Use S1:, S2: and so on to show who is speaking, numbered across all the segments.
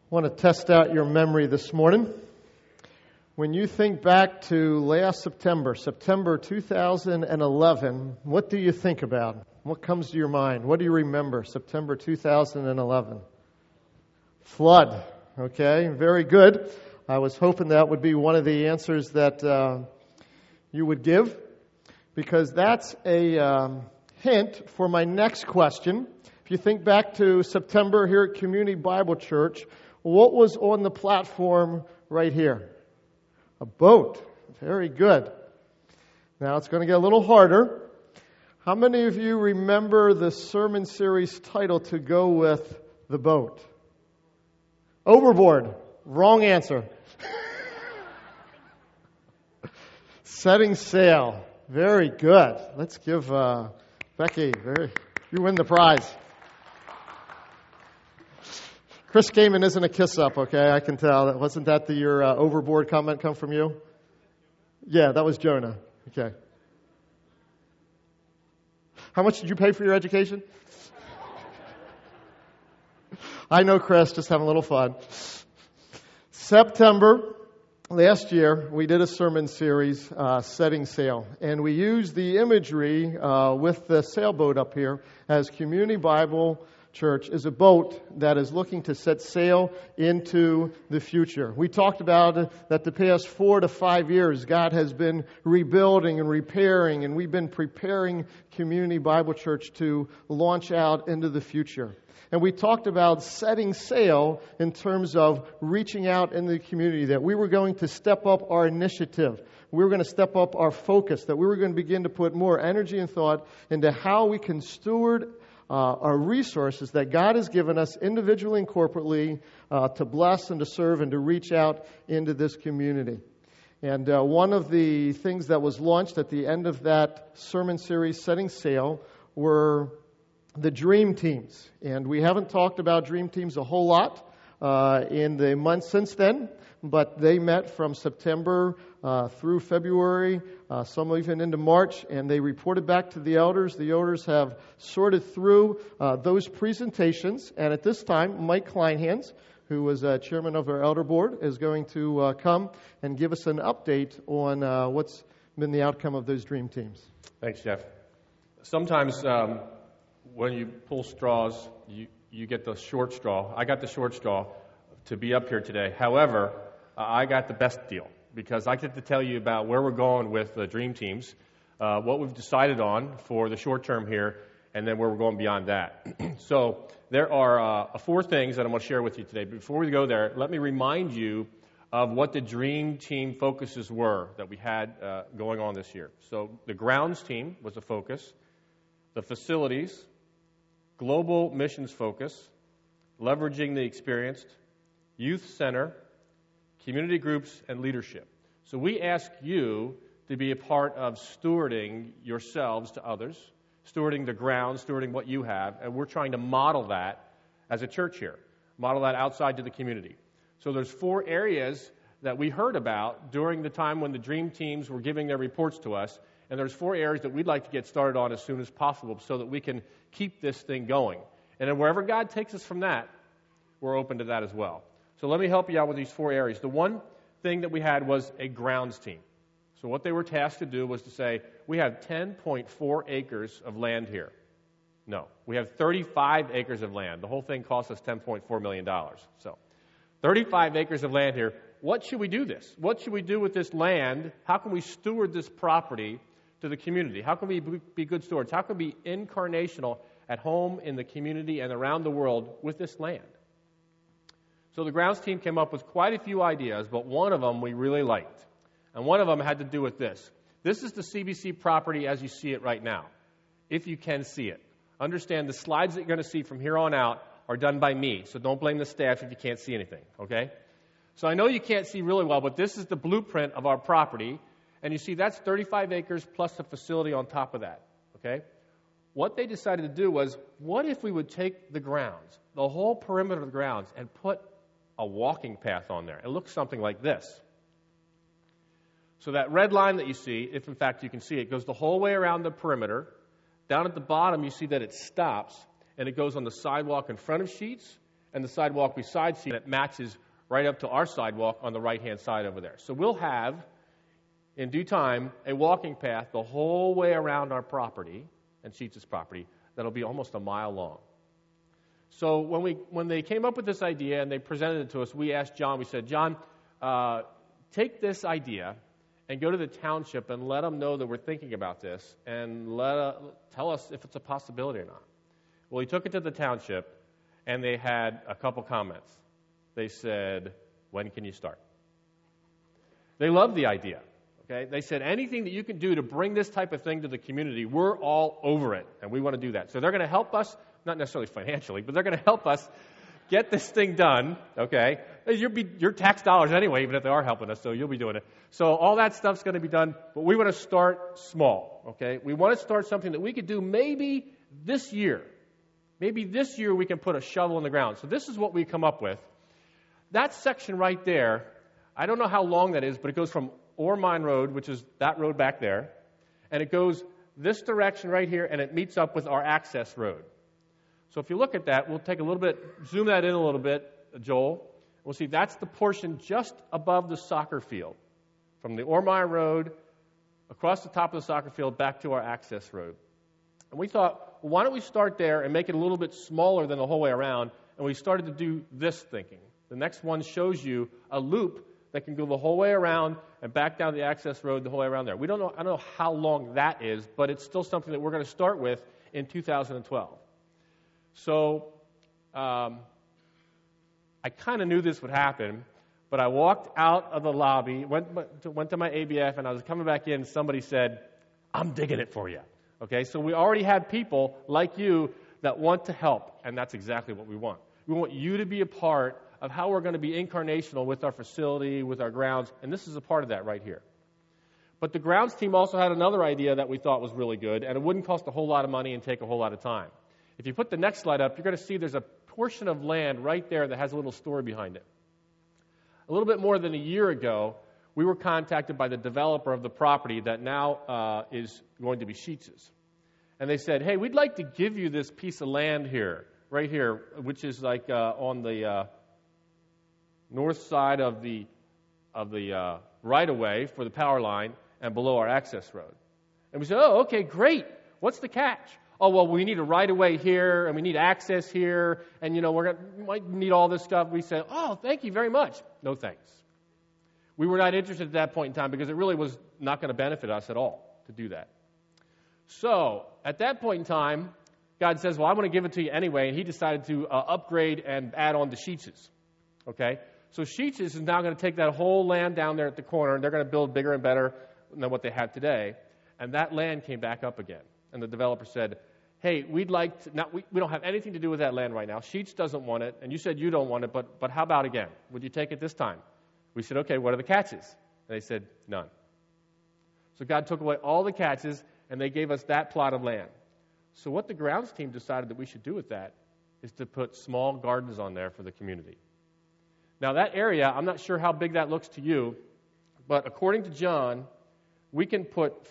S1: I want to test out your memory this morning. When you think back to last September 2011, what do you think about? What comes to your mind? What do you remember? September 2011. Flood. Okay, very good. I was hoping that would be one of the answers that you would give, because that's a hint for my next question. If you think back to September here at Community Bible Church, what was on the platform right here? A boat. Very good. Now it's going to get a little harder. How many of you remember the sermon series title to go with the boat? Overboard. Wrong answer. Setting sail. Very good. Let's give Becky, you win the prize. Chris Kamen isn't a kiss-up, okay? I can tell. Wasn't that your overboard comment come from you? Yeah, that was Jonah. Okay. How much did you pay for your education? I know Chris, just having a little fun. September last year, we did a sermon series, Setting Sail, and we used the imagery with the sailboat up here as Community Bible Church is a boat that is looking to set sail into the future. We talked about that the past 4 to 5 years, God has been rebuilding and repairing, and we've been preparing Community Bible Church to launch out into the future. And we talked about setting sail in terms of reaching out in the community, that we were going to step up our initiative. We were going to step up our focus, that we were going to begin to put more energy and thought into how we can steward our resources that God has given us individually and corporately to bless and to serve and to reach out into this community. And one of the things that was launched at the end of that sermon series, Setting Sail, were the Dream Teams. And we haven't talked about Dream Teams a whole lot in the months since then, but they met from September through February, some even into March, and they reported back to the elders. The elders have sorted through those presentations, and at this time, Mike Kleinhans, who was chairman of our elder board, is going to come and give us an update on what's been the outcome of those Dream Teams.
S2: Thanks, Jeff. Sometimes when you pull straws, you get the short straw. I got the short straw to be up here today. However, I got the best deal because I get to tell you about where we're going with the Dream Teams, what we've decided on for the short term here, and then where we're going beyond that. So there are 4 things that I'm going to share with you today. Before we go there, let me remind you of what the Dream Team focuses were that we had going on this year. So the grounds team was a focus, the facilities, global missions focus, leveraging the experienced, youth center, community groups, and leadership. So we ask you to be a part of stewarding yourselves to others, stewarding the ground, stewarding what you have, and we're trying to model that as a church here, model that outside to the community. So there's 4 areas that we heard about during the time when the Dream Teams were giving their reports to us, and there's 4 areas that we'd like to get started on as soon as possible so that we can keep this thing going. And then wherever God takes us from that, we're open to that as well. So let me help you out with these 4 areas. The one thing that we had was a grounds team. So what they were tasked to do was to say, we have 10.4 acres of land here. No, we have 35 acres of land. The whole thing cost us $10.4 million. So 35 acres of land here. What should we do this? What should we do with this land? How can we steward this property to the community? How can we be good stewards? How can we be incarnational at home, in the community, and around the world with this land? So the grounds team came up with quite a few ideas, but one of them we really liked. And one of them had to do with this. This is the CBC property as you see it right now, if you can see it. Understand the slides that you're going to see from here on out are done by me, so don't blame the staff if you can't see anything, okay? So I know you can't see really well, but this is the blueprint of our property, and you see that's 35 acres plus a facility on top of that, okay? What they decided to do was, what if we would take the grounds, the whole perimeter of the grounds, and put a walking path on there? It looks something like this. So that red line that you see, if in fact you can see it, goes the whole way around the perimeter. Down at the bottom, you see that it stops, and it goes on the sidewalk in front of Sheets, and the sidewalk beside C that matches right up to our sidewalk on the right-hand side over there. So we'll have, in due time, a walking path the whole way around our property and Sheets' property that'll be almost a mile long. So when they came up with this idea and they presented it to us, we asked John, we said, John, take this idea and go to the township and let them know that we're thinking about this and tell us if it's a possibility or not. Well, he took it to the township, and they had a couple comments. They said, when can you start? They loved the idea. Okay? They said, anything that you can do to bring this type of thing to the community, we're all over it, and we want to do that. So they're going to help us, not necessarily financially, but they're going to help us get this thing done, okay? Your tax dollars anyway, even if they are helping us, so you'll be doing it. So all that stuff's going to be done, but we want to start small, okay? We want to start something that we could do maybe this year. Maybe this year we can put a shovel in the ground. So this is what we come up with. That section right there, I don't know how long that is, but it goes from Ore Mine Road, which is that road back there, and it goes this direction right here, and it meets up with our access road. So if you look at that, we'll take a little bit, zoom that in a little bit, Joel. We'll see that's the portion just above the soccer field. From the Ore Mine Road, across the top of the soccer field, back to our access road. And we thought, well, why don't we start there and make it a little bit smaller than the whole way around? And we started to do this thinking. The next one shows you a loop that can go the whole way around and back down the access road the whole way around there. I don't know how long that is, but it's still something that we're going to start with in 2012. So I kind of knew this would happen, but I walked out of the lobby, went to my ABF, and I was coming back in, somebody said, I'm digging it for you. Okay, so we already have people like you that want to help, and that's exactly what we want. We want you to be a part of how we're going to be incarnational with our facility, with our grounds, and this is a part of that right here. But the grounds team also had another idea that we thought was really good, and it wouldn't cost a whole lot of money and take a whole lot of time. If you put the next slide up, you're going to see there's a portion of land right there that has a little story behind it. A little bit more than a year ago, we were contacted by the developer of the property that now is going to be Sheets's. And they said, hey, we'd like to give you this piece of land here, right here, which is like on the north side of the right-of-way for the power line and below our access road. And we said, oh, okay, great. What's the catch? Oh, well, we need a right-of-way here, and we need access here, and, we might need all this stuff. We said, oh, thank you very much. No thanks. We were not interested at that point in time because it really was not going to benefit us at all to do that. So, at that point in time, God says, well, I'm going to give it to you anyway, and he decided to upgrade and add on to Sheets's. Okay? So Sheets's is now going to take that whole land down there at the corner, and they're going to build bigger and better than what they have today. And that land came back up again. And the developer said, hey, we'd like to, we don't have anything to do with that land right now. Sheets doesn't want it, and you said you don't want it, but how about again? Would you take it this time? We said, okay, what are the catches? And they said, none. So God took away all the catches, and they gave us that plot of land. So what the grounds team decided that we should do with that is to put small gardens on there for the community. Now that area, I'm not sure how big that looks to you, but according to John, we can put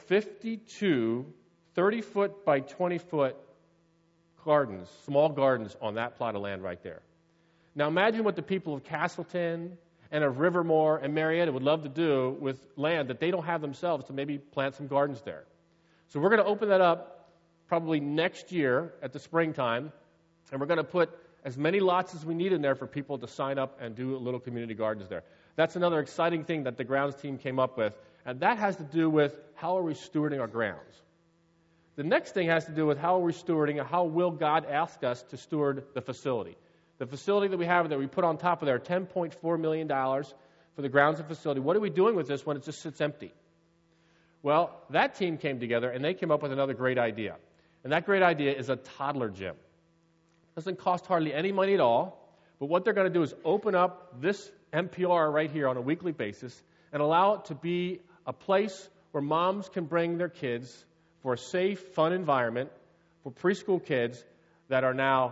S2: 52 30-foot by 20-foot gardens, small gardens on that plot of land right there. Now imagine what the people of Castleton and of Rivermore and Marietta would love to do with land that they don't have themselves to maybe plant some gardens there. So we're going to open that up probably next year at the springtime, and we're going to put as many lots as we need in there for people to sign up and do little community gardens there. That's another exciting thing that the grounds team came up with, and that has to do with how are we stewarding our grounds. The next thing has to do with how are we stewarding and how will God ask us to steward the facility. The facility that we have that we put on top of there, $10.4 million for the grounds and facility. What are we doing with this when it just sits empty? Well, that team came together and they came up with another great idea. And that great idea is a toddler gym. It doesn't cost hardly any money at all, but what they're going to do is open up this MPR right here on a weekly basis and allow it to be a place where moms can bring their kids for a safe, fun environment for preschool kids that are now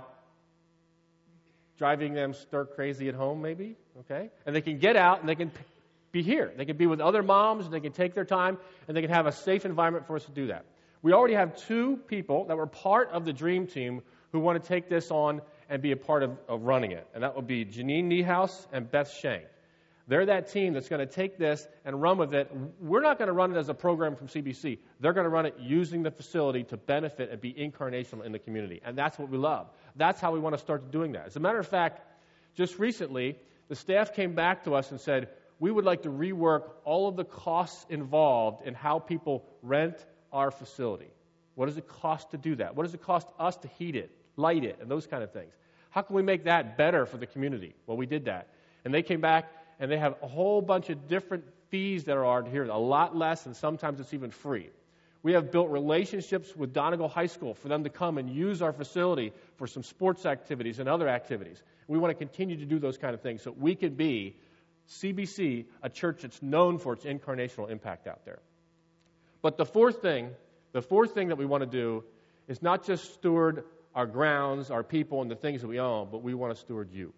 S2: driving them stir crazy at home, maybe, okay? And they can get out and they can be here. They can be with other moms, and they can take their time, and they can have a safe environment for us to do that. We already have 2 people that were part of the Dream Team who want to take this on and be a part of running it. And that would be Janine Niehaus and Beth Shank. They're that team that's going to take this and run with it. We're not going to run it as a program from CBC. They're going to run it using the facility to benefit and be incarnational in the community. And that's what we love. That's how we want to start doing that. As a matter of fact, just recently, the staff came back to us and said, we would like to rework all of the costs involved in how people rent our facility. What does it cost to do that? What does it cost us to heat it, light it, and those kind of things? How can we make that better for the community? Well, we did that. And they came back, and they have a whole bunch of different fees that are here, a lot less, and sometimes it's even free. We have built relationships with Donegal High School for them to come and use our facility for some sports activities and other activities. We want to continue to do those kind of things so we can be, CBC, a church that's known for its incarnational impact out there. But the fourth thing that we want to do is not just steward our grounds, our people, and the things that we own, but we want to steward you.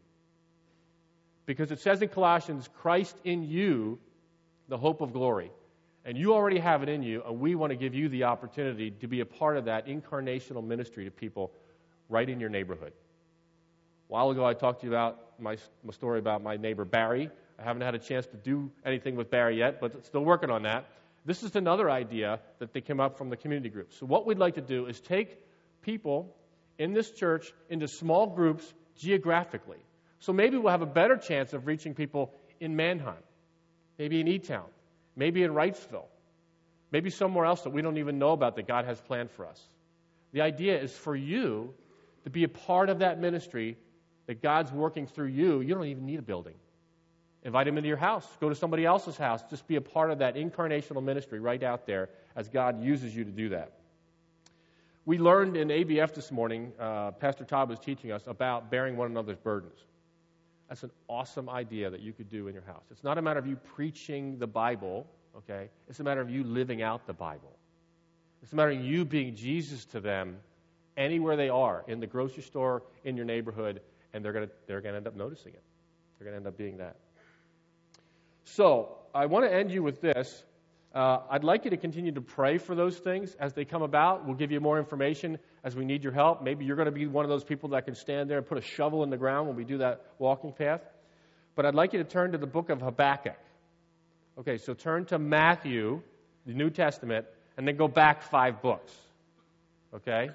S2: Because it says in Colossians, Christ in you, the hope of glory. And you already have it in you, and we want to give you the opportunity to be a part of that incarnational ministry to people right in your neighborhood. A while ago, I talked to you about my story about my neighbor Barry. I haven't had a chance to do anything with Barry yet, but still working on that. This is another idea that they came up from the community group. So what we'd like to do is take people in this church into small groups geographically. So maybe we'll have a better chance of reaching people in Manheim, maybe in E-Town, maybe in Wrightsville, maybe somewhere else that we don't even know about that God has planned for us. The idea is for you to be a part of that ministry that God's working through you. You don't even need a building. Invite him into your house. Go to somebody else's house. Just be a part of that incarnational ministry right out there as God uses you to do that. We learned in ABF this morning, Pastor Todd was teaching us about bearing one another's burdens. That's an awesome idea that you could do in your house. It's not a matter of you preaching the Bible, okay? It's a matter of you living out the Bible. It's a matter of you being Jesus to them anywhere they are, in the grocery store, in your neighborhood, and they're going to end up noticing it. They're going to end up being that. So I want to end you with this. I'd like you to continue to pray for those things as they come about. We'll give you more information as we need your help. Maybe you're going to be one of those people that can stand there and put a shovel in the ground when we do that walking path. But I'd like you to turn to the book of Habakkuk. Okay, so turn to Matthew, the New Testament, and then go back 5 books. Okay?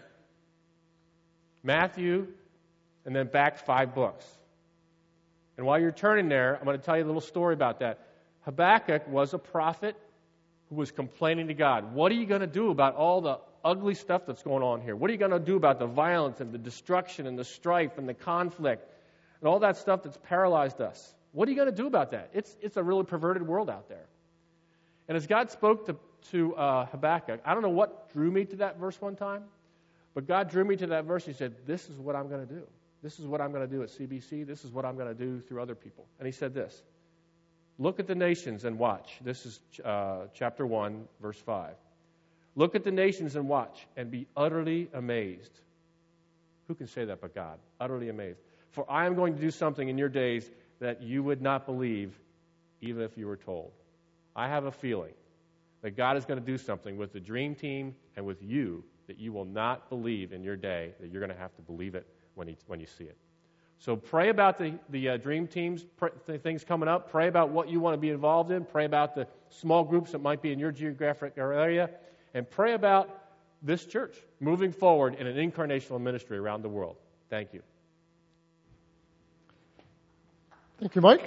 S2: Matthew, and then back 5 books. And while you're turning there, I'm going to tell you a little story about that. Habakkuk was a prophet who was complaining to God. What are you going to do about all the ugly stuff that's going on here? What are you going to do about the violence and the destruction and the strife and the conflict and all that stuff that's paralyzed us? What are you going to do about that? It's a really perverted world out there. And as God spoke to Habakkuk, I don't know what drew me to that verse one time, but God drew me to that verse. He said, this is what I'm going to do. This is what I'm going to do at CBC. This is what I'm going to do through other people. And he said this, look at the nations and watch. This is chapter 1, verse 5. Look at the nations and watch and be utterly amazed. Who can say that but God? Utterly amazed. For I am going to do something in your days that you would not believe even if you were told. I have a feeling that God is going to do something with the dream team and with you that you will not believe in your day, that you're going to have to believe it when you see it. So pray about the dream teams, things coming up. Pray about what you want to be involved in. Pray about the small groups that might be in your geographic area. And pray about this church moving forward in an incarnational ministry around the world. Thank you.
S1: Thank you, Mike.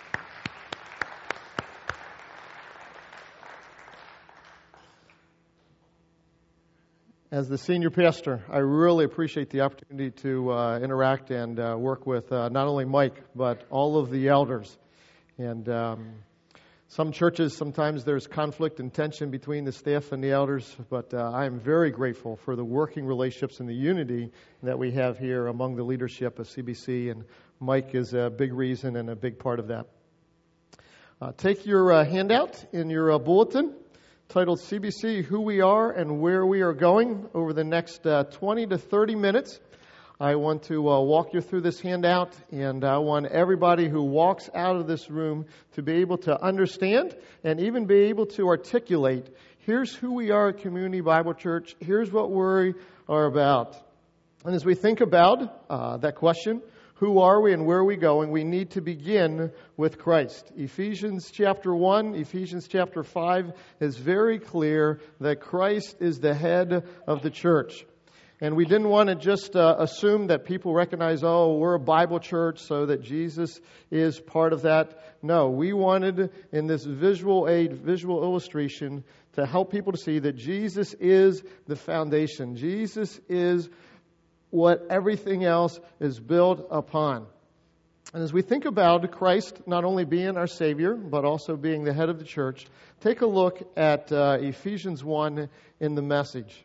S1: As the senior pastor, I really appreciate the opportunity to interact and work with not only Mike, but all of the elders. And some churches, sometimes there's conflict and tension between the staff and the elders, but I am very grateful for the working relationships and the unity that we have here among the leadership of CBC, and Mike is a big reason and a big part of that. Take your handout in your bulletin, titled CBC, Who We Are and Where We Are Going. Over the next 20 to 30 minutes, I want to walk you through this handout, and I want everybody who walks out of this room to be able to understand and even be able to articulate, here's who we are at Community Bible Church, here's what we are about. And as we think about that question, who are we and where are we going, we need to begin with Christ. Ephesians chapter 1, Ephesians chapter 5 is very clear that Christ is the head of the church. And we didn't want to just assume that people recognize, oh, we're a Bible church, so that Jesus is part of that. No, we wanted in this visual aid, visual illustration, to help people to see that Jesus is the foundation. Jesus is what everything else is built upon. And as we think about Christ not only being our Savior, but also being the head of the church, take a look at Ephesians 1 in the Message.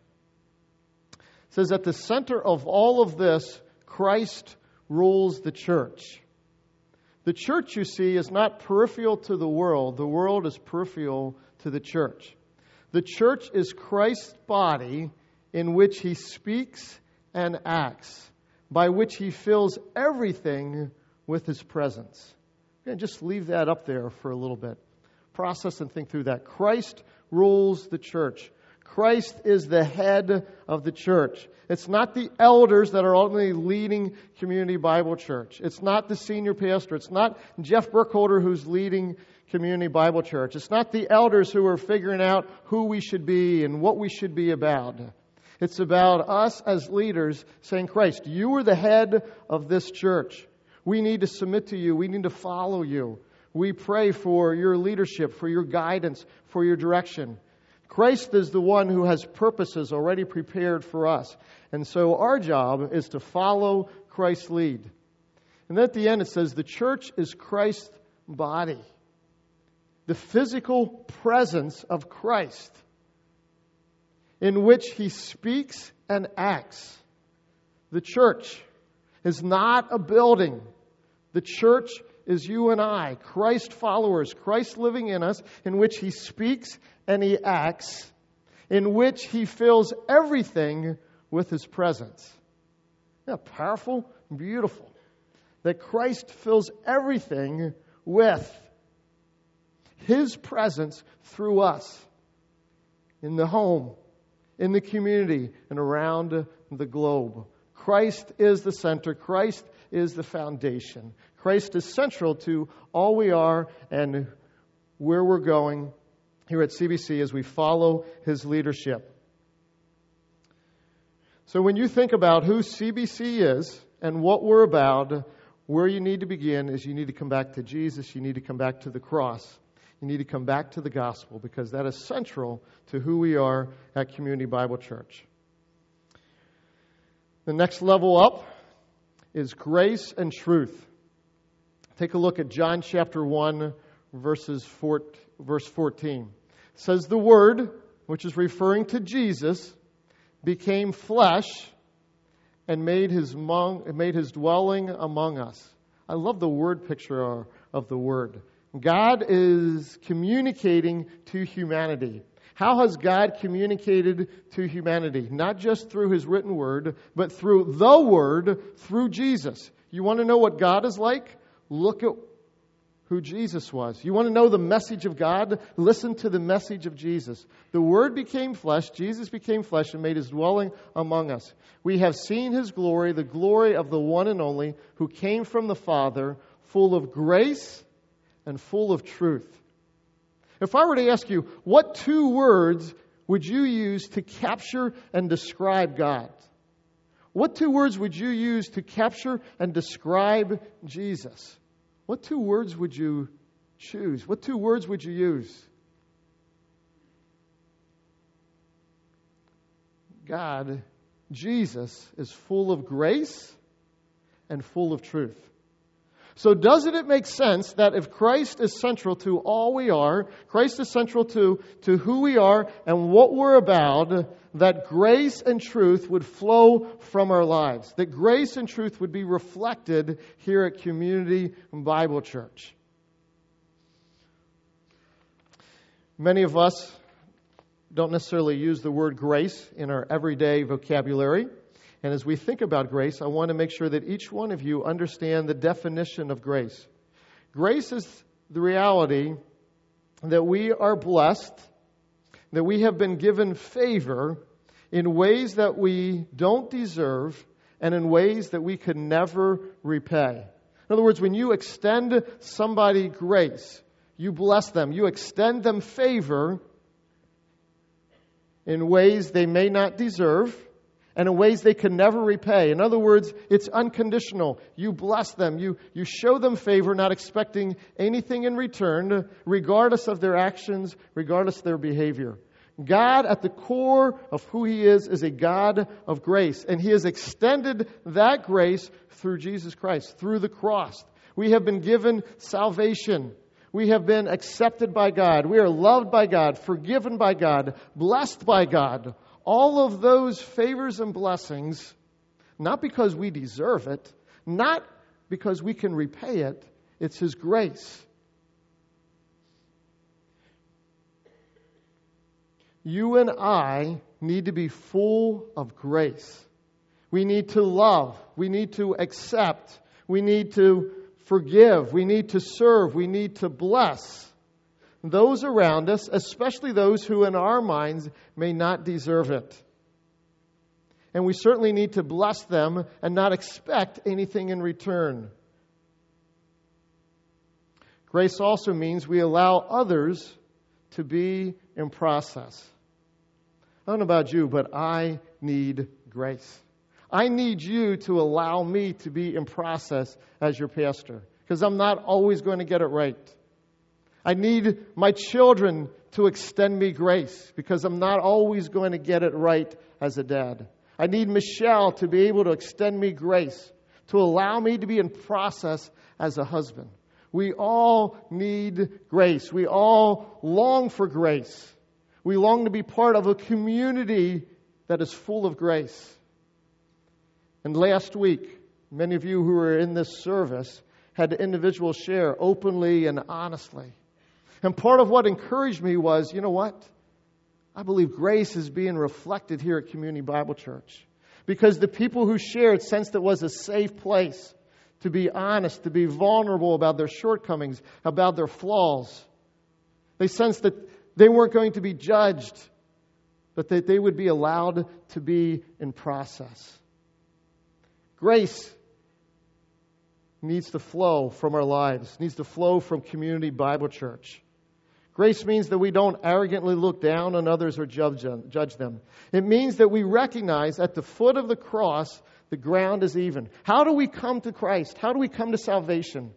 S1: It says, at the center of all of this, Christ rules the church. The church, you see, is not peripheral to the world. The world is peripheral to the church. The church is Christ's body in which He speaks and acts, by which He fills everything with His presence. And just leave that up there for a little bit. Process and think through that. Christ rules the church. Christ is the head of the church. It's not the elders that are ultimately leading Community Bible Church. It's not the senior pastor. It's not Jeff Burkholder who's leading Community Bible Church. It's not the elders who are figuring out who we should be and what we should be about. It's about us as leaders saying, Christ, you are the head of this church. We need to submit to you. We need to follow you. We pray for your leadership, for your guidance, for your direction. Christ is the one who has purposes already prepared for us. And so our job is to follow Christ's lead. And then at the end it says the church is Christ's body. The physical presence of Christ in which He speaks and acts. The church is not a building. The church is you and I, Christ followers, Christ living in us, in which He speaks and He acts, in which He fills everything with His presence. Isn't that powerful? Beautiful. That Christ fills everything with His presence through us. In the home, in the community, and around the globe. Christ is the center. Christ is the foundation. Christ is central to all we are and where we're going here at CBC as we follow His leadership. So when you think about who CBC is and what we're about, where you need to begin is you need to come back to Jesus. You need to come back to the cross. You need to come back to the gospel because that is central to who we are at Community Bible Church. The next level up is grace and truth. Take a look at John chapter 1, verse 14. It says, the Word, which is referring to Jesus, became flesh and made his dwelling among us. I love the word picture of the Word. God is communicating to humanity. How has God communicated to humanity? Not just through His written Word, but through the Word, through Jesus. You want to know what God is like? Look at who Jesus was. You want to know the message of God? Listen to the message of Jesus. The Word became flesh, Jesus became flesh and made His dwelling among us. We have seen His glory, the glory of the one and only who came from the Father, full of grace and full of truth. If I were to ask you, what two words would you use to capture and describe God? What two words would you use to capture and describe Jesus? What two words would you choose? What two words would you use? God, Jesus, is full of grace and full of truth. So doesn't it make sense that if Christ is central to all we are, Christ is central to who we are and what we're about, that grace and truth would flow from our lives, that grace and truth would be reflected here at Community Bible Church. Many of us don't necessarily use the word grace in our everyday vocabulary. And as we think about grace, I want to make sure that each one of you understand the definition of grace. Grace is the reality that we are blessed, that we have been given favor in ways that we don't deserve, and in ways that we could never repay. In other words, when you extend somebody grace, you bless them, you extend them favor in ways they may not deserve, and in ways they can never repay. In other words, it's unconditional. You bless them. You show them favor, not expecting anything in return, regardless of their actions, regardless of their behavior. God, at the core of who He is a God of grace. And He has extended that grace through Jesus Christ, through the cross. We have been given salvation. We have been accepted by God. We are loved by God, forgiven by God, blessed by God. All of those favors and blessings, not because we deserve it, not because we can repay it, it's His grace. You and I need to be full of grace. We need to love. We need to accept. We need to forgive. We need to serve. We need to bless those around us, especially those who in our minds may not deserve it. And we certainly need to bless them and not expect anything in return. Grace also means we allow others to be in process. I don't know about you, but I need grace. I need you to allow me to be in process as your pastor, because I'm not always going to get it right. I need my children to extend me grace, because I'm not always going to get it right as a dad. I need Michelle to be able to extend me grace, to allow me to be in process as a husband. We all need grace. We all long for grace. We long to be part of a community that is full of grace. And last week, many of you who were in this service had individuals share openly and honestly. And part of what encouraged me was, you know what? I believe grace is being reflected here at Community Bible Church. Because the people who shared sensed it was a safe place to be honest, to be vulnerable about their shortcomings, about their flaws. They sensed that they weren't going to be judged, but that they would be allowed to be in process. Grace needs to flow from our lives, needs to flow from Community Bible Church. Grace means that we don't arrogantly look down on others or judge them. It means that we recognize at the foot of the cross, the ground is even. How do we come to Christ? How do we come to salvation?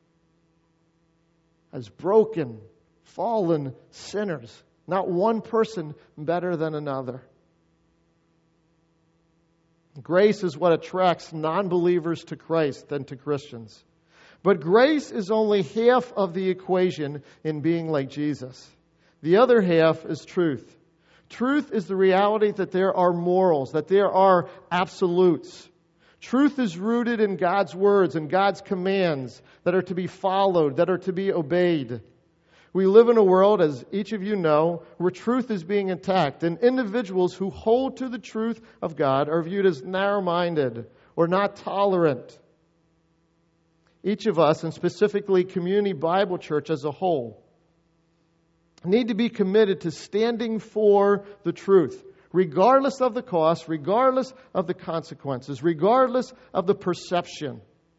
S1: As broken, fallen sinners. Not one person better than another. Grace is what attracts non-believers to Christ than to Christians. But grace is only half of the equation in being like Jesus. The other half is truth. Truth is the reality that there are morals, that there are absolutes. Truth is rooted in God's words and God's commands that are to be followed, that are to be obeyed. We live in a world, as each of you know, where truth is being attacked, and individuals who hold to the truth of God are viewed as narrow-minded or not tolerant. Each of us, and specifically Community Bible Church as a whole, need to be committed to standing for the truth, regardless of the cost, regardless of the consequences, regardless of the perception.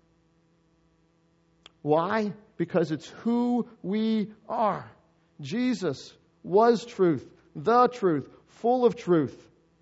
S1: Why? Because it's who we are. Jesus was truth, the truth, full of truth.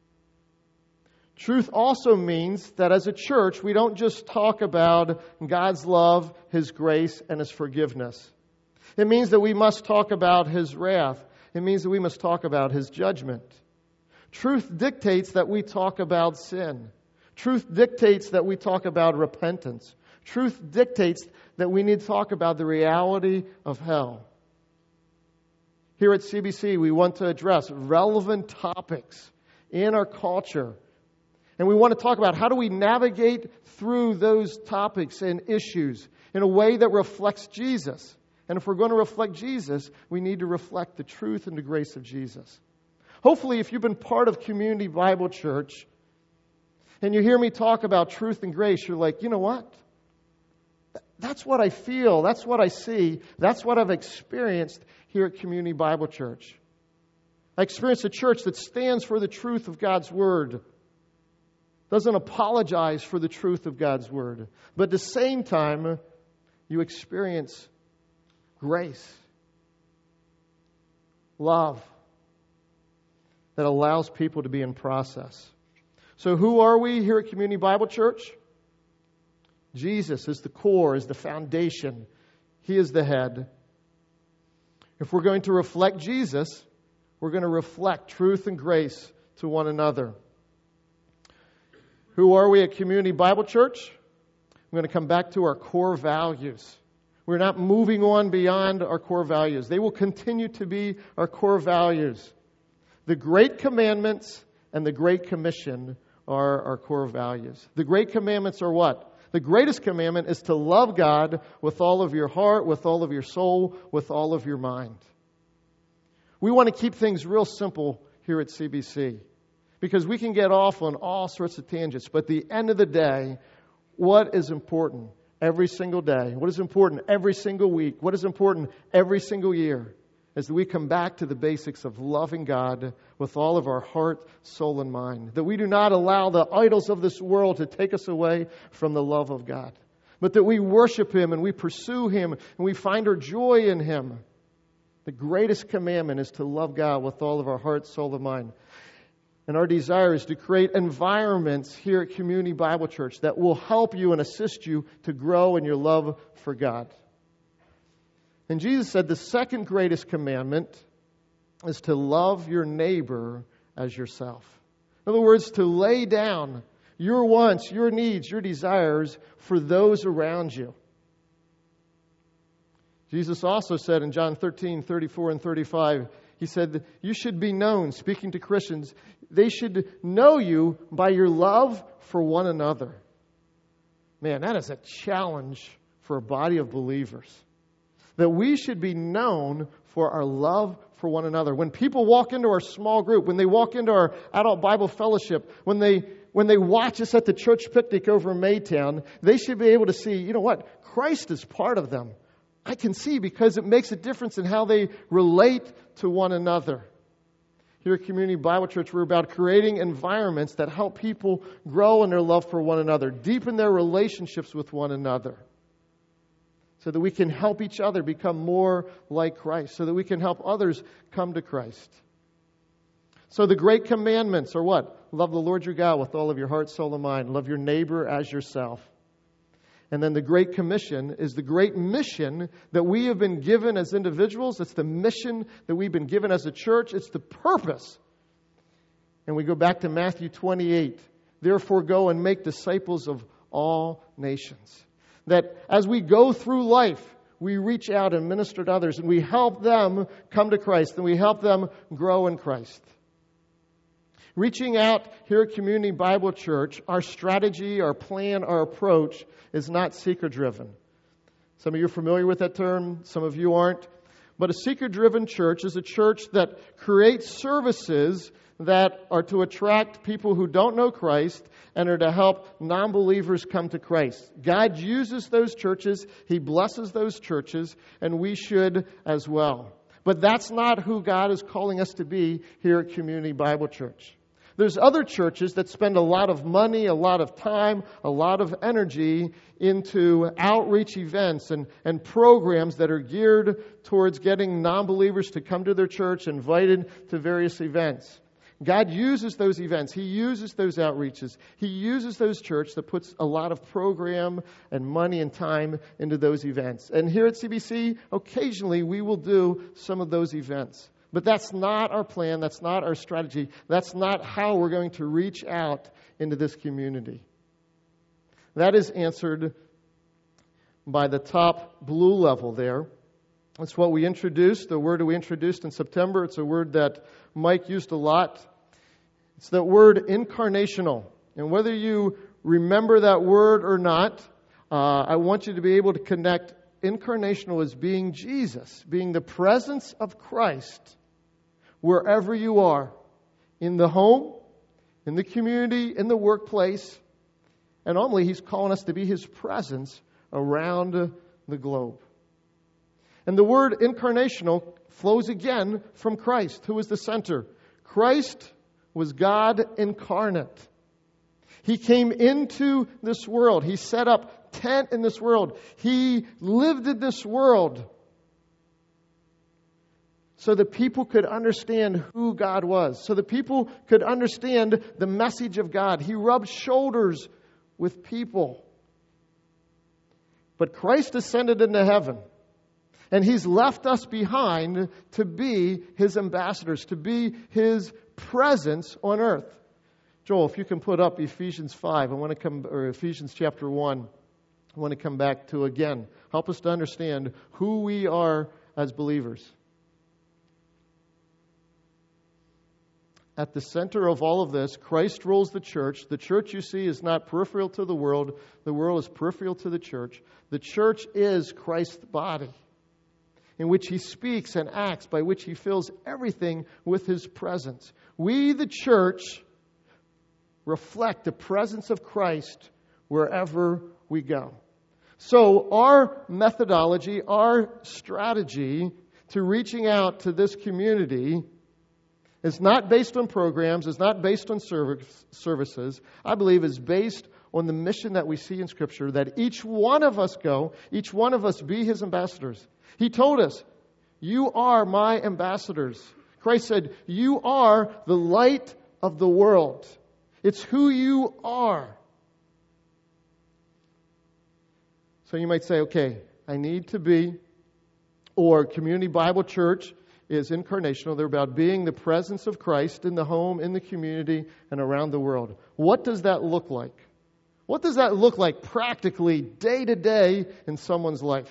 S1: Truth also means that as a church, we don't just talk about God's love, His grace, and His forgiveness. It means that we must talk about His wrath. It means that we must talk about His judgment. Truth dictates that we talk about sin. Truth dictates that we talk about repentance. Truth dictates that we need to talk about the reality of hell. Here at CBC, we want to address relevant topics in our culture. And we want to talk about how do we navigate through those topics and issues in a way that reflects Jesus. And if we're going to reflect Jesus, we need to reflect the truth and the grace of Jesus. Hopefully, if you've been part of Community Bible Church and you hear me talk about truth and grace, you're like, you know what? That's what I feel. That's what I see. That's what I've experienced here at Community Bible Church. I experienced a church that stands for the truth of God's Word. doesn't apologize for the truth of God's Word. But at the same time, you experience grace, love, that allows people to be in process. So who are we here at Community Bible Church? Jesus is the core, is the foundation. He is the head. If we're going to reflect Jesus, we're going to reflect truth and grace to one another. Who are we at Community Bible Church? I'm going to come back to our core values. We're not moving on beyond our core values. They will continue to be our core values. The Great Commandments and the Great Commission are our core values. The Great Commandments are what? The greatest commandment is to love God with all of your heart, with all of your soul, with all of your mind. We want to keep things real simple here at CBC because we can get off on all sorts of tangents. But at the end of the day, what is important every single day? What is important every single week? What is important every single year? Is that we come back to the basics of loving God with all of our heart, soul, and mind. That we do not allow the idols of this world to take us away from the love of God. But that we worship Him and we pursue Him and we find our joy in Him. The greatest commandment is to love God with all of our heart, soul, and mind. And our desire is to create environments here at Community Bible Church that will help you and assist you to grow in your love for God. And Jesus said the second greatest commandment is to love your neighbor as yourself. In other words, to lay down your wants, your needs, your desires for those around you. Jesus also said in John 13:34 and 35, He said, you should be known, speaking to Christians, they should know you by your love for one another. Man, that is a challenge for a body of believers. That we should be known for our love for one another. When people walk into our small group, when they walk into our adult Bible fellowship, when they watch us at the church picnic over in Maytown, they should be able to see, you know what? Christ is part of them. I can see because it makes a difference in how they relate to one another. Here at Community Bible Church, we're about creating environments that help people grow in their love for one another, deepen their relationships with one another, so that we can help each other become more like Christ, so that we can help others come to Christ. So the great commandments are what? Love the Lord your God with all of your heart, soul, and mind. Love your neighbor as yourself. And then the Great Commission is the great mission that we have been given as individuals. It's the mission that we've been given as a church. It's the purpose. And we go back to Matthew 28. Therefore go and make disciples of all nations. That as we go through life, we reach out and minister to others, and we help them come to Christ, and we help them grow in Christ. Reaching out here at Community Bible Church, our strategy, our plan, our approach is not seeker-driven. Some of you are familiar with that term, some of you aren't. But a seeker-driven church is a church that creates services that are to attract people who don't know Christ and are to help non-believers come to Christ. God uses those churches. He blesses those churches, and we should as well. But that's not who God is calling us to be here at Community Bible Church. There's other churches that spend a lot of money, a lot of time, a lot of energy into outreach events and programs that are geared towards getting non-believers to come to their church, invited to various events. God uses those events. He uses those outreaches. He uses those churches that puts a lot of program and money and time into those events. And here at CBC, occasionally we will do some of those events. But that's not our plan. That's not our strategy. That's not how we're going to reach out into this community. That is answered by the top blue level there. That's what we introduced, the word that we introduced in September. It's a word that Mike used a lot. It's that word incarnational. And whether you remember that word or not, I want you to be able to connect incarnational as being Jesus, being the presence of Christ wherever you are, in the home, in the community, in the workplace. And ultimately, He's calling us to be His presence around the globe. And the word incarnational flows again from Christ, who is the center. Christ was God incarnate. He came into this world. He set up tent in this world. He lived in this world so that people could understand who God was, so that people could understand the message of God. He rubbed shoulders with people. But Christ ascended into heaven, and He's left us behind to be His ambassadors, to be His presence on earth. Joel, if you can put up Ephesians 5, or Ephesians chapter 1, I want to come back to again. Help us to understand who we are as believers. At the center of all of this, Christ rules the church. The church, you see, is not peripheral to the world. The world is peripheral to the church. The church is Christ's body, in which He speaks and acts, by which He fills everything with His presence. We, the church, reflect the presence of Christ wherever we go. So our methodology, our strategy to reaching out to this community is not based on programs, is not based on services. I believe is based on the mission that we see in Scripture, that each one of us go, each one of us be His ambassadors. He told us, "You are my ambassadors." Christ said, "You are the light of the world." It's who you are. So you might say, okay, I need to be, or Community Bible Church is incarnational. They're about being the presence of Christ in the home, in the community, and around the world. What does that look like? What does that look like practically, day to day, in someone's life?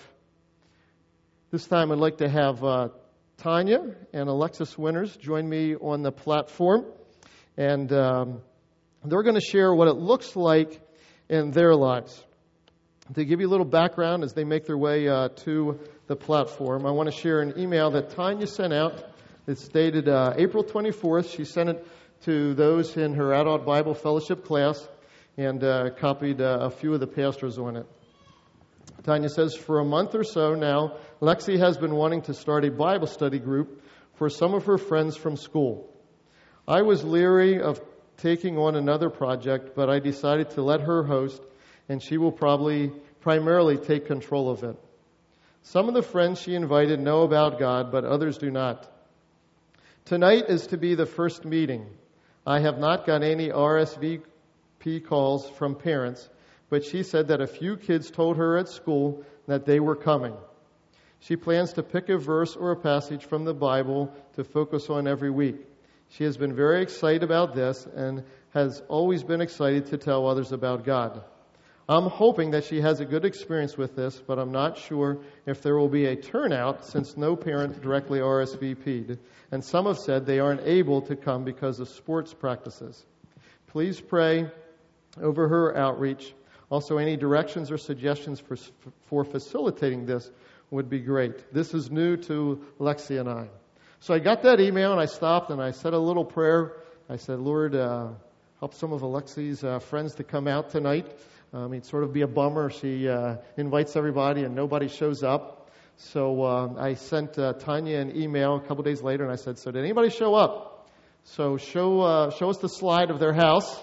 S1: This time I'd like to have Tanya and Alexis Winters join me on the platform. And they're going to share what it looks like in their lives. To give you a little background as they make their way to the platform, I want to share an email that Tanya sent out. It's dated April 24th. She sent it to those in her Adult Bible Fellowship class and copied a few of the pastors on it. Tanya says, "For a month or so now, Lexi has been wanting to start a Bible study group for some of her friends from school. I was leery of taking on another project, but I decided to let her host, and she will primarily take control of it. Some of the friends she invited know about God, but others do not. Tonight is to be the first meeting. I have not got any RSVP calls from parents, but she said that a few kids told her at school that they were coming. She plans to pick a verse or a passage from the Bible to focus on every week. She has been very excited about this and has always been excited to tell others about God. I'm hoping that she has a good experience with this, but I'm not sure if there will be a turnout since no parent directly RSVP'd, and some have said they aren't able to come because of sports practices. Please pray over her outreach. Also, any directions or suggestions for facilitating this would be great. This is new to Lexi and I." So I got that email and I stopped and I said a little prayer. I said, "Lord, help some of Alexi's friends to come out tonight." It'd sort of be a bummer. She invites everybody and nobody shows up. So I sent Tanya an email a couple days later and I said, "So did anybody show up?" So show us the slide of their house.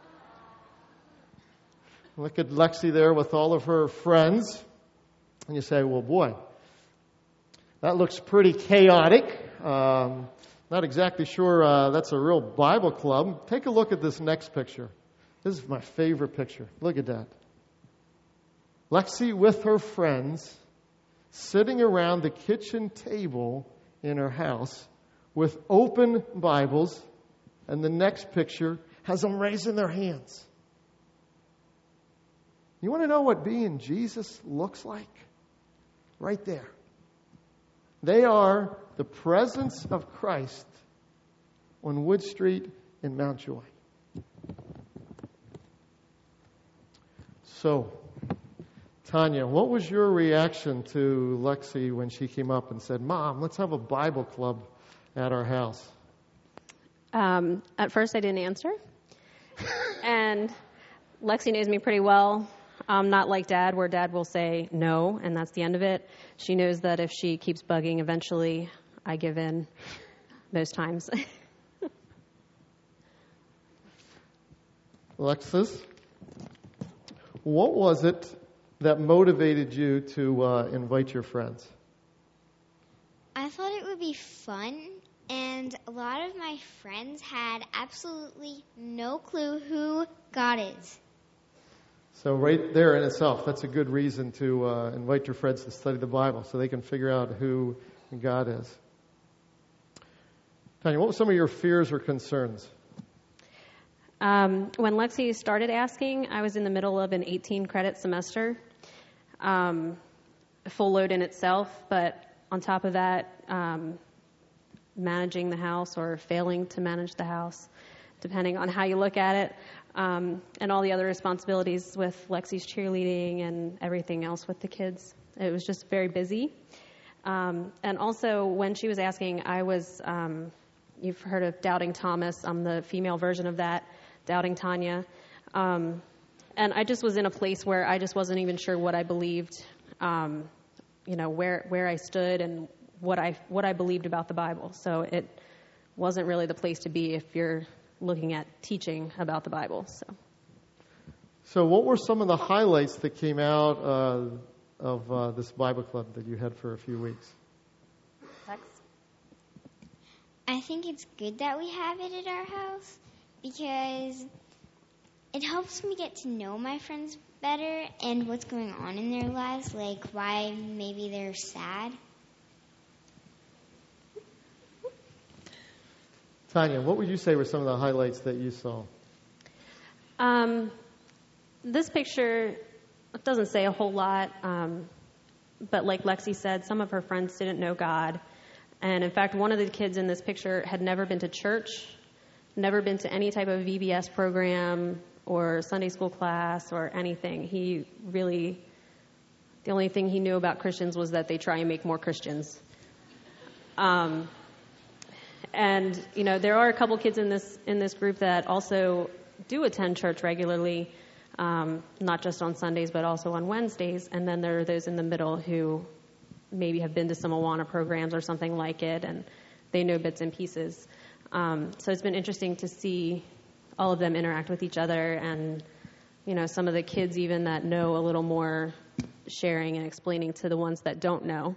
S1: Look at Lexi there with all of her friends. And you say, "Well, boy, that looks pretty chaotic. Not exactly sure that's a real Bible club." Take a look at this next picture. This is my favorite picture. Look at that. Lexi with her friends sitting around the kitchen table in her house with open Bibles, and the next picture has them raising their hands. You want to know what being Jesus looks like? Right there. They are the presence of Christ on Wood Street in Mount Joy. So, Tanya, what was your reaction to Lexi when she came up and said, "Mom, let's have a Bible club at our house"?
S3: At first I didn't answer. And Lexi knows me pretty well. I'm not like Dad, where Dad will say no, and that's the end of it. She knows that if she keeps bugging, eventually I give in most times.
S1: Alexis? What was it that motivated you to invite your friends?
S4: I thought it would be fun, and a lot of my friends had absolutely no clue who God is.
S1: So right there in itself, that's a good reason to invite your friends to study the Bible so they can figure out who God is. Tanya, what were some of your fears or concerns?
S3: When Lexi started asking, I was in the middle of an 18-credit semester, full load in itself, but on top of that, managing the house or failing to manage the house, depending on how you look at it, and all the other responsibilities with Lexi's cheerleading and everything else with the kids. It was just very busy. And also, when she was asking, I was, you've heard of Doubting Thomas. I'm the female version of that, Doubting Tanya. And I just was in a place where I just wasn't even sure what I believed, where I stood and what I believed about the Bible. So it wasn't really the place to be if you're looking at teaching about the Bible.
S1: So what were some of the highlights that came out of this Bible club that you had for a few weeks?
S4: I think it's good that we have it at our house because it helps me get to know my friends better and what's going on in their lives, like why maybe they're sad.
S1: Tanya, what would you say were some of the highlights that you saw?
S3: This picture doesn't say a whole lot, but like Lexi said, some of her friends didn't know God. And in fact, one of the kids in this picture had never been to church, never been to any type of VBS program or Sunday school class or anything. The only thing he knew about Christians was that they try and make more Christians. And, there are a couple kids in this group that also do attend church regularly, not just on Sundays, but also on Wednesdays. And then there are those in the middle who maybe have been to some Awana programs or something like it, and they know bits and pieces. So it's been interesting to see all of them interact with each other, and, some of the kids even that know a little more sharing and explaining to the ones that don't know.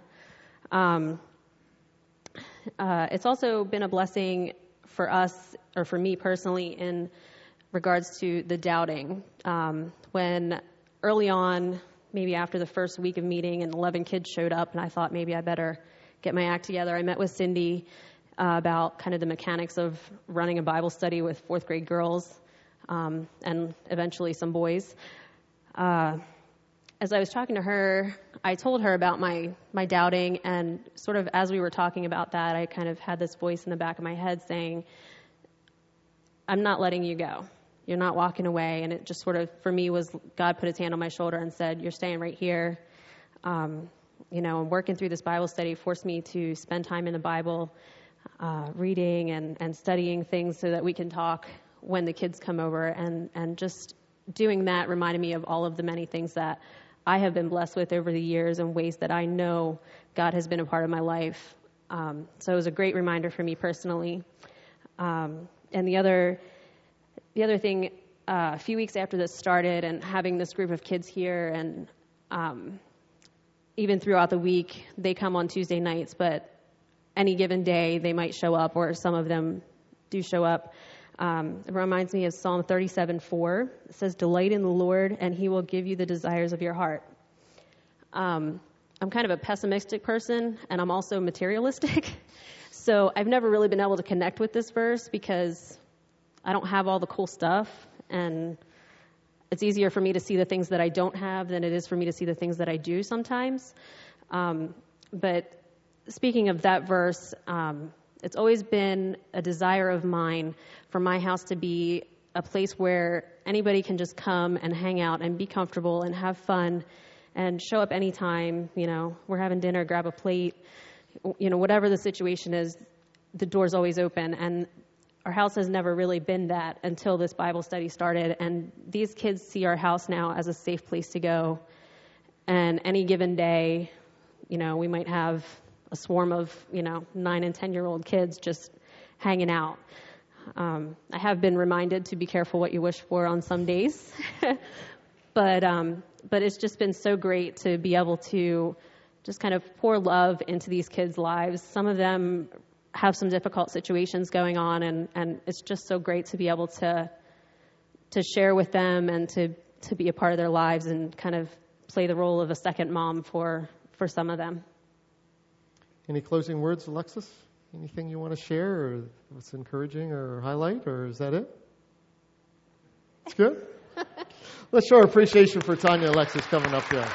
S3: It's also been a blessing for us, or for me personally, in regards to the doubting. When early on, maybe after the first week of meeting, and 11 kids showed up, and I thought maybe I better get my act together. I met with Cindy about kind of the mechanics of running a Bible study with fourth grade girls and eventually some boys. As I was talking to her, I told her about my doubting, and sort of as we were talking about that, I kind of had this voice in the back of my head saying, I'm not letting you go. You're not walking away. And it just sort of, for me, was God put his hand on my shoulder and said, you're staying right here. And working through this Bible study forced me to spend time in the Bible, reading and studying things so that we can talk when the kids come over. And just doing that reminded me of all of the many things that I have been blessed with over the years and ways that I know God has been a part of my life. So it was a great reminder for me personally. And the other thing, a few weeks after this started and having this group of kids here, and even throughout the week, they come on Tuesday nights, but any given day they might show up, or some of them do show up. It reminds me of Psalm 37:4. It says, delight in the Lord, and he will give you the desires of your heart. I'm kind of a pessimistic person, and I'm also materialistic. So I've never really been able to connect with this verse because I don't have all the cool stuff, and it's easier for me to see the things that I don't have than it is for me to see the things that I do sometimes. But speaking of that verse, it's always been a desire of mine for my house to be a place where anybody can just come and hang out and be comfortable and have fun and show up anytime. We're having dinner, grab a plate, whatever the situation is, the door's always open. And our house has never really been that until this Bible study started. And these kids see our house now as a safe place to go. And any given day, we might have a swarm of, 9 and 10-year-old kids just hanging out. I have been reminded to be careful what you wish for on some days. But it's just been so great to be able to just kind of pour love into these kids' lives. Some of them have some difficult situations going on, and it's just so great to be able to share with them and to be a part of their lives and kind of play the role of a second mom for some of them.
S1: Any closing words, Alexis? Anything you want to share or what's encouraging or highlight, or is that it? It's good? Let's show our appreciation for Tanya and Alexis coming up here.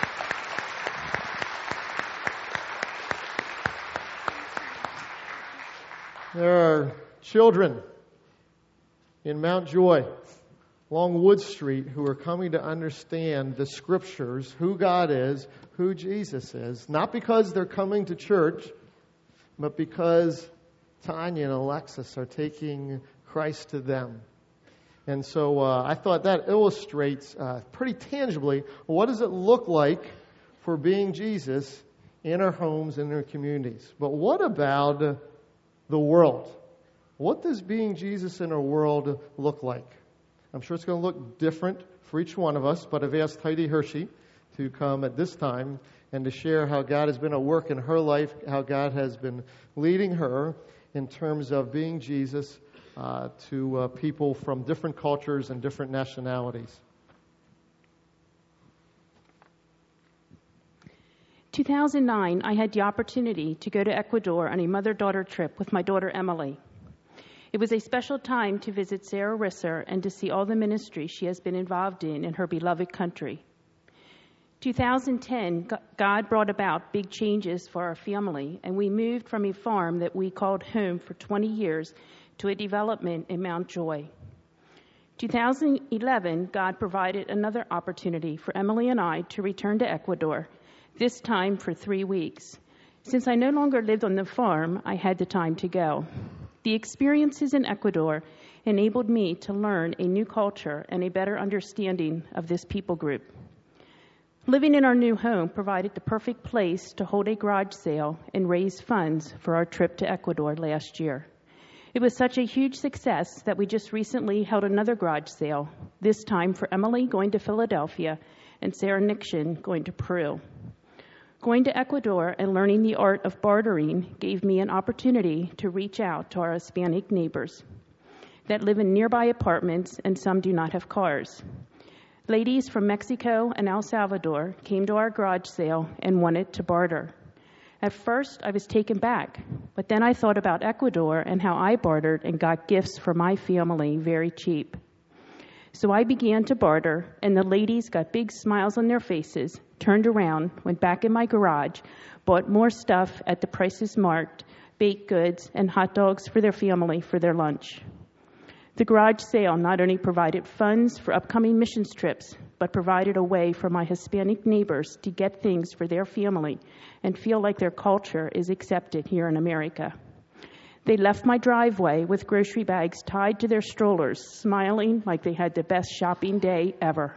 S1: There are children in Mount Joy, along Wood Street, who are coming to understand the Scriptures, who God is, who Jesus is, not because they're coming to church, but because Tanya and Alexis are taking Christ to them. And so I thought that illustrates pretty tangibly what does it look like for being Jesus in our homes, in our communities. But what about the world? What does being Jesus in our world look like? I'm sure it's going to look different for each one of us, but I've asked Heidi Hershey to come at this time and to share how God has been at work in her life, how God has been leading her in terms of being Jesus to people from different cultures and different nationalities.
S5: 2009, I had the opportunity to go to Ecuador on a mother-daughter trip with my daughter Emily. It was a special time to visit Sarah Risser and to see all the ministry she has been involved in her beloved country. 2010, God brought about big changes for our family, and we moved from a farm that we called home for 20 years to a development in Mount Joy. 2011, God provided another opportunity for Emily and I to return to Ecuador, this time for 3 weeks. Since I no longer lived on the farm, I had the time to go. The experiences in Ecuador enabled me to learn a new culture and a better understanding of this people group. Living in our new home provided the perfect place to hold a garage sale and raise funds for our trip to Ecuador last year. It was such a huge success that we just recently held another garage sale, this time for Emily going to Philadelphia and Sarah Nixon going to Peru. Going to Ecuador and learning the art of bartering gave me an opportunity to reach out to our Hispanic neighbors that live in nearby apartments, and some do not have cars. Ladies from Mexico and El Salvador came to our garage sale and wanted to barter. At first, I was taken back, but then I thought about Ecuador and how I bartered and got gifts for my family very cheap. So I began to barter, and the ladies got big smiles on their faces, turned around, went back in my garage, bought more stuff at the prices marked, baked goods, and hot dogs for their family for their lunch. The garage sale not only provided funds for upcoming missions trips, but provided a way for my Hispanic neighbors to get things for their family and feel like their culture is accepted here in America. They left my driveway with grocery bags tied to their strollers, smiling like they had the best shopping day ever.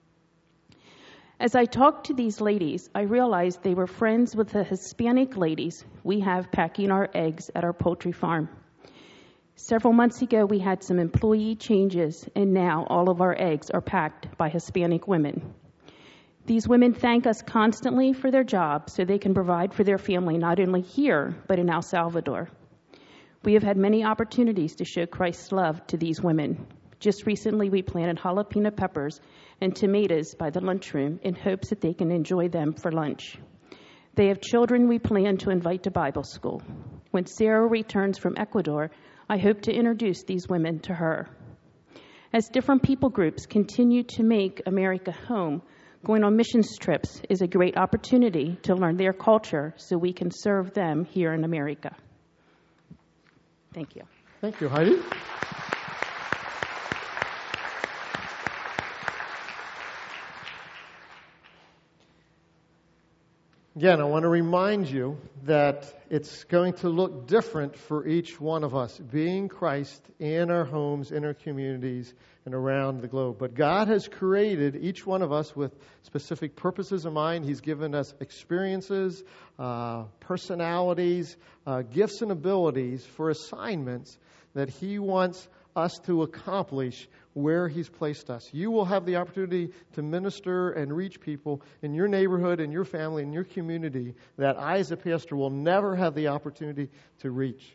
S5: As I talked to these ladies, I realized they were friends with the Hispanic ladies we have packing our eggs at our poultry farm. Several months ago, we had some employee changes, and now all of our eggs are packed by Hispanic women. These women thank us constantly for their job so they can provide for their family not only here, but in El Salvador. We have had many opportunities to show Christ's love to these women. Just recently, we planted jalapeno peppers and tomatoes by the lunchroom in hopes that they can enjoy them for lunch. They have children we plan to invite to Bible school. When Sarah returns from Ecuador, I hope to introduce these women to her. As different people groups continue to make America home, going on missions trips is a great opportunity to learn their culture so we can serve them here in America. Thank you.
S1: Thank you, Heidi. Again, I want to remind you that it's going to look different for each one of us, being Christ in our homes, in our communities, and around the globe. But God has created each one of us with specific purposes in mind. He's given us experiences, personalities, gifts and abilities for assignments that He wants us to accomplish where He's placed us. You will have the opportunity to minister and reach people in your neighborhood, in your family, in your community that I as a pastor will never have the opportunity to reach.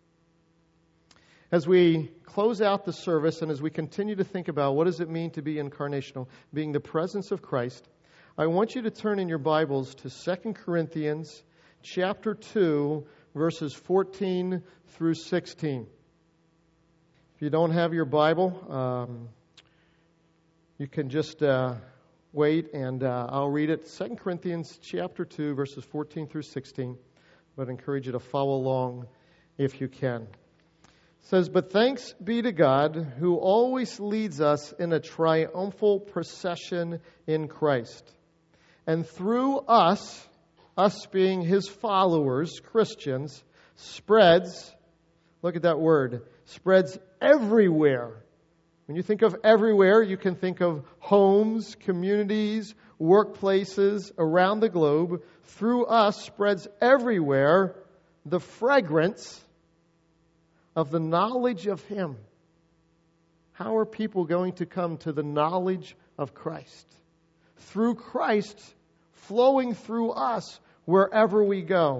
S1: As we close out the service and as we continue to think about what does it mean to be incarnational, being the presence of Christ, I want you to turn in your Bibles to 2 Corinthians chapter 2, verses 14 through 16. If you don't have your Bible, you can just wait and I'll read it. 2 Corinthians chapter 2, verses 14 through 16. But I encourage you to follow along if you can. It says, "But thanks be to God, who always leads us in a triumphal procession in Christ. And through us being His followers, Christians, spreads," look at that word, spreads everywhere. When you think of everywhere, you can think of homes, communities, workplaces around the globe. Through us spreads everywhere the fragrance of the knowledge of Him. How are people going to come to the knowledge of Christ? Through Christ flowing through us wherever we go.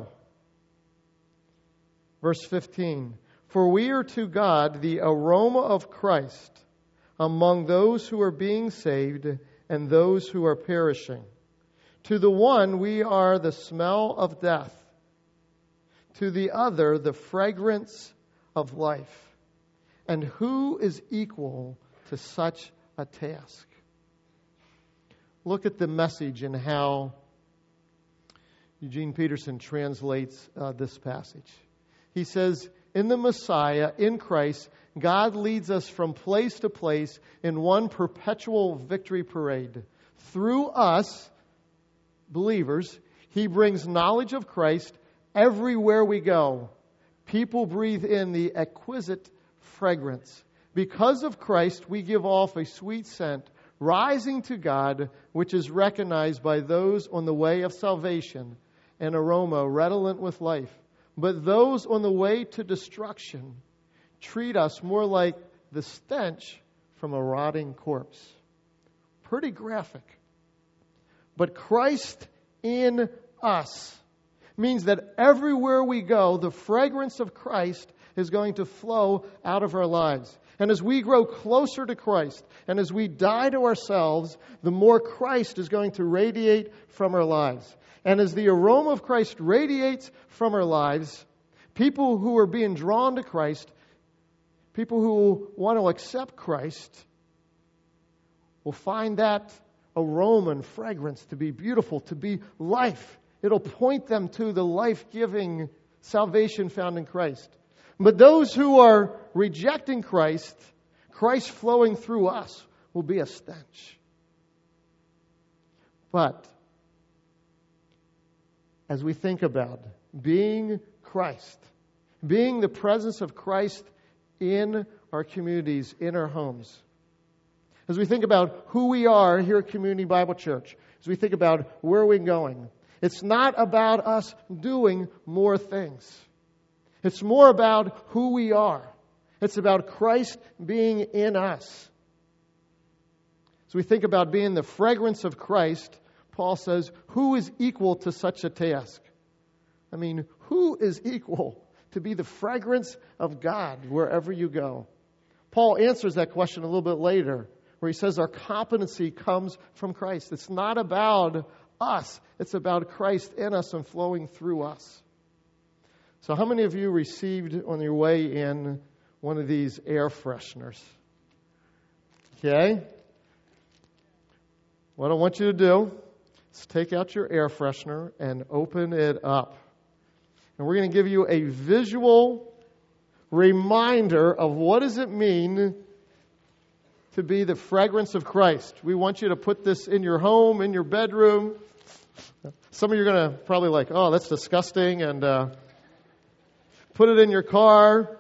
S1: Verse 15, "For we are to God the aroma of Christ among those who are being saved and those who are perishing. To the one we are the smell of death, to the other the fragrance of life. And who is equal to such a task?" Look at the Message and how Eugene Peterson translates this passage. He says, "In the Messiah, in Christ, God leads us from place to place in one perpetual victory parade. Through us, believers, He brings knowledge of Christ everywhere we go. People breathe in the exquisite fragrance. Because of Christ, we give off a sweet scent, rising to God, which is recognized by those on the way of salvation, an aroma redolent with life. But those on the way to destruction treat us more like the stench from a rotting corpse." Pretty graphic. But Christ in us means that everywhere we go, the fragrance of Christ is going to flow out of our lives. And as we grow closer to Christ, and as we die to ourselves, the more Christ is going to radiate from our lives. And as the aroma of Christ radiates from our lives, people who are being drawn to Christ, people who want to accept Christ, will find that aroma and fragrance to be beautiful, to be life. It'll point them to the life-giving salvation found in Christ. But those who are rejecting Christ, Christ flowing through us will be a stench. But as we think about being Christ, being the presence of Christ in our communities, in our homes, as we think about who we are here at Community Bible Church, as we think about where we're going, it's not about us doing more things. It's more about who we are. It's about Christ being in us. As we think about being the fragrance of Christ, Paul says, who is equal to such a task? I mean, who is equal to be the fragrance of God wherever you go? Paul answers that question a little bit later, where he says our competency comes from Christ. It's not about us. It's about Christ in us and flowing through us. So how many of you received on your way in one of these air fresheners? Okay? What I want you to do is take out your air freshener and open it up. And we're going to give you a visual reminder of what does it mean to be the fragrance of Christ. We want you to put this in your home, in your bedroom. Some of you are going to probably like, oh, that's disgusting, and put it in your car.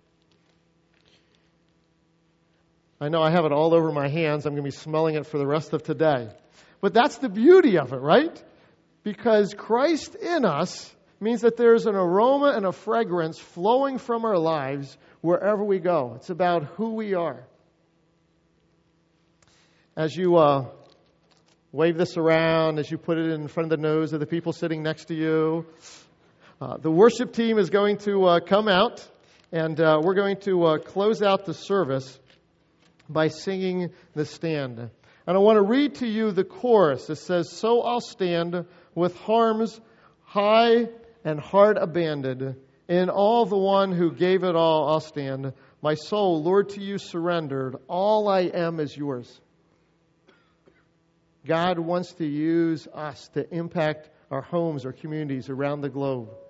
S1: I know I have it all over my hands. I'm going to be smelling it for the rest of today. But that's the beauty of it, right? Because Christ in us means that there's an aroma and a fragrance flowing from our lives wherever we go. It's about who we are. As you wave this around, as you put it in front of the nose of the people sitting next to you, the worship team is going to come out, and we're going to close out the service by singing the stand. And I want to read to you the chorus. It says, "So I'll stand with arms high and heart abandoned. In all the one who gave it all, I'll stand. My soul, Lord, to you surrendered. All I am is yours." God wants to use us to impact our homes, our communities around the globe.